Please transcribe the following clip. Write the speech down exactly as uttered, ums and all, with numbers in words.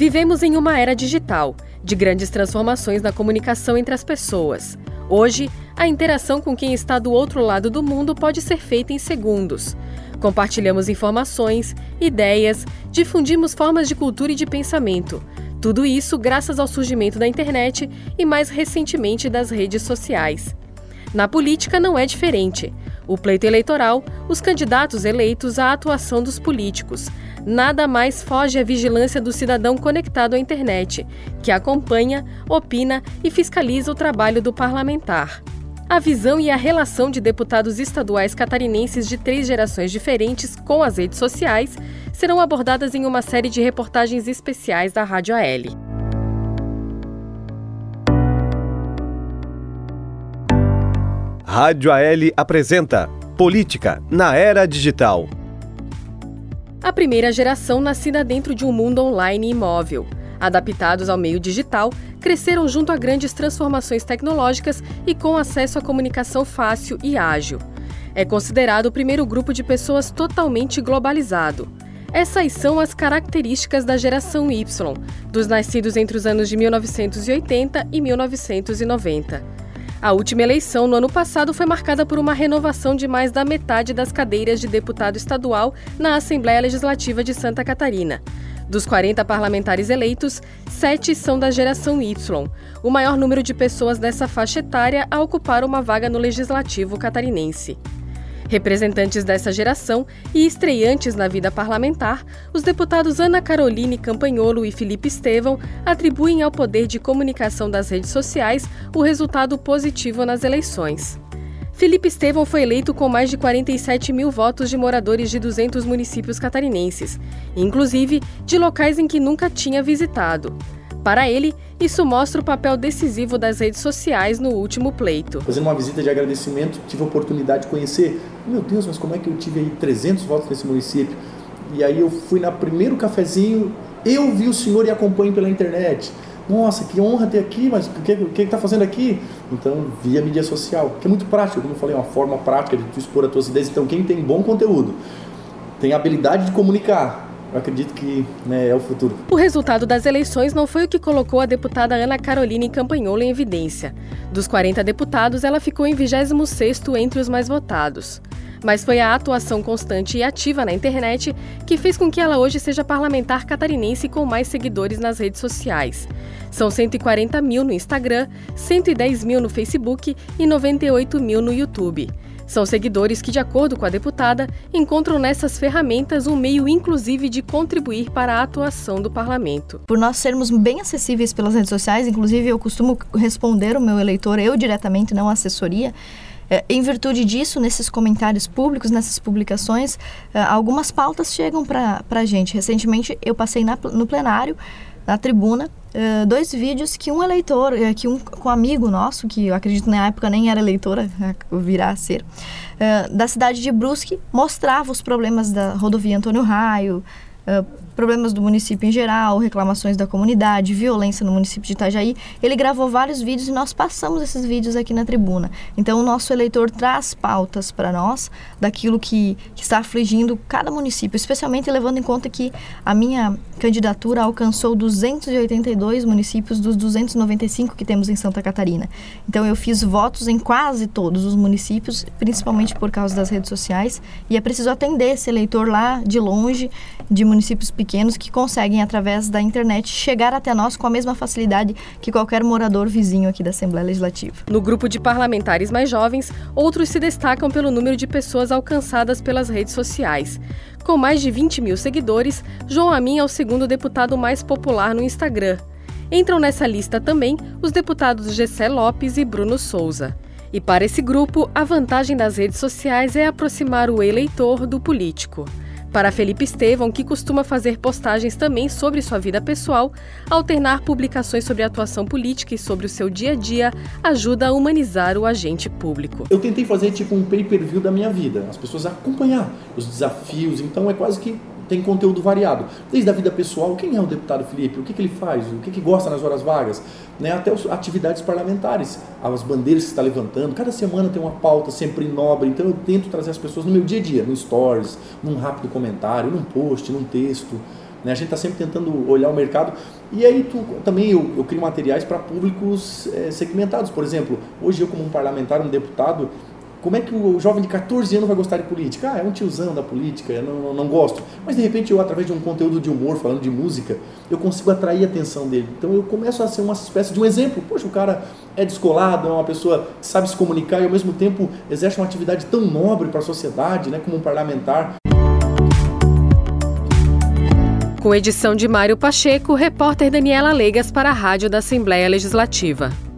Vivemos em uma era digital, de grandes transformações na comunicação entre as pessoas. Hoje, a interação com quem está do outro lado do mundo pode ser feita em segundos. Compartilhamos informações, ideias, difundimos formas de cultura e de pensamento. Tudo isso graças ao surgimento da internet e, mais recentemente, das redes sociais. Na política não é diferente. O pleito eleitoral, os candidatos eleitos, a atuação dos políticos. Nada mais foge à vigilância do cidadão conectado à internet, que acompanha, opina e fiscaliza o trabalho do parlamentar. A visão e a relação de deputados estaduais catarinenses de três gerações diferentes com as redes sociais serão abordadas em uma série de reportagens especiais da Rádio A L. Rádio A L apresenta Política na Era Digital. A primeira geração, nascida dentro de um mundo online e móvel. Adaptados ao meio digital, cresceram junto a grandes transformações tecnológicas e com acesso à comunicação fácil e ágil. É considerado o primeiro grupo de pessoas totalmente globalizado. Essas são as características da geração Y, dos nascidos entre os anos de mil novecentos e oitenta e mil novecentos e noventa. A última eleição, no ano passado, foi marcada por uma renovação de mais da metade das cadeiras de deputado estadual na Assembleia Legislativa de Santa Catarina. Dos quarenta parlamentares eleitos, sete são da geração Y, o maior número de pessoas dessa faixa etária a ocupar uma vaga no Legislativo catarinense. Representantes dessa geração e estreantes na vida parlamentar, os deputados Ana Caroline Campanholo e Felipe Estevão atribuem ao poder de comunicação das redes sociais o resultado positivo nas eleições. Felipe Estevão foi eleito com mais de quarenta e sete mil votos de moradores de duzentos municípios catarinenses, inclusive de locais em que nunca tinha visitado. Para ele, isso mostra o papel decisivo das redes sociais no último pleito. Fazendo uma visita de agradecimento, tive a oportunidade de conhecer, meu Deus, mas como é que eu tive aí trezentos votos nesse município? E aí eu fui no primeiro cafezinho, eu vi o senhor e acompanho pela internet. Nossa, que honra ter aqui, mas o que o que está fazendo aqui? Então, via mídia social, que é muito prático, como eu falei, uma forma prática de tu expor as tuas ideias. Então, quem tem bom conteúdo, tem habilidade de comunicar, eu acredito que, né, é o futuro. O resultado das eleições não foi o que colocou a deputada Ana Caroline Campanholo em evidência. Dos quarenta deputados, ela ficou em vigésimo sexto entre os mais votados. Mas foi a atuação constante e ativa na internet que fez com que ela hoje seja parlamentar catarinense com mais seguidores nas redes sociais. São cento e quarenta mil no Instagram, cento e dez mil no Facebook e noventa e oito mil no YouTube. São seguidores que, de acordo com a deputada, encontram nessas ferramentas um meio inclusive de contribuir para a atuação do parlamento. Por nós sermos bem acessíveis pelas redes sociais, inclusive eu costumo responder o meu eleitor, eu diretamente, não a assessoria, é, em virtude disso, nesses comentários públicos, nessas publicações, é, algumas pautas chegam para a gente. Recentemente eu passei na, no plenário, na tribuna, uh, dois vídeos que um eleitor, uh, que um, um amigo nosso, que eu acredito na época nem era eleitora, uh, virá a ser, uh, da cidade de Brusque, mostrava os problemas da rodovia Antônio Raio, uh, problemas do município em geral, reclamações da comunidade, violência no município de Itajaí. Ele gravou vários vídeos e nós passamos esses vídeos aqui na tribuna. Então o nosso eleitor traz pautas para nós daquilo que, que está afligindo cada município, especialmente levando em conta que a minha candidatura alcançou duzentos e oitenta e dois municípios dos duzentos e noventa e cinco que temos em Santa Catarina. Então eu fiz votos em quase todos os municípios, principalmente por causa das redes sociais, e é preciso atender esse eleitor lá de longe, de municípios pequenos, que conseguem, através da internet, chegar até nós com a mesma facilidade que qualquer morador vizinho aqui da Assembleia Legislativa. No grupo de parlamentares mais jovens, outros se destacam pelo número de pessoas alcançadas pelas redes sociais. Com mais de vinte mil seguidores, João Amin é o segundo deputado mais popular no Instagram. Entram nessa lista também os deputados Gessé Lopes e Bruno Souza. E para esse grupo, a vantagem das redes sociais é aproximar o eleitor do político. Para Felipe Estevão, que costuma fazer postagens também sobre sua vida pessoal, alternar publicações sobre a atuação política e sobre o seu dia a dia ajuda a humanizar o agente público. Eu tentei fazer tipo um pay-per-view da minha vida, as pessoas acompanhar os desafios, então é quase que tem conteúdo variado. Desde a vida pessoal, quem é o deputado Felipe, o que, que ele faz, o que, que gosta nas horas vagas, né? Até as atividades parlamentares, as bandeiras que está levantando, cada semana tem uma pauta sempre nobre, então eu tento trazer as pessoas no meu dia a dia, no stories, num rápido comentário, num post, num texto, né? A gente está sempre tentando olhar o mercado. E aí tu, também eu, eu crio materiais para públicos é, segmentados. Por exemplo, hoje eu como um parlamentar, um deputado, como é que o jovem de catorze anos vai gostar de política? Ah, é um tiozão da política, eu não, não, não gosto. Mas de repente eu, através de um conteúdo de humor, falando de música, eu consigo atrair a atenção dele. Então eu começo a ser uma espécie de um exemplo. Poxa, o cara é descolado, é uma pessoa que sabe se comunicar e ao mesmo tempo exerce uma atividade tão nobre para a sociedade, né, como um parlamentar. Com edição de Mário Pacheco, repórter Daniela Legas para a Rádio da Assembleia Legislativa.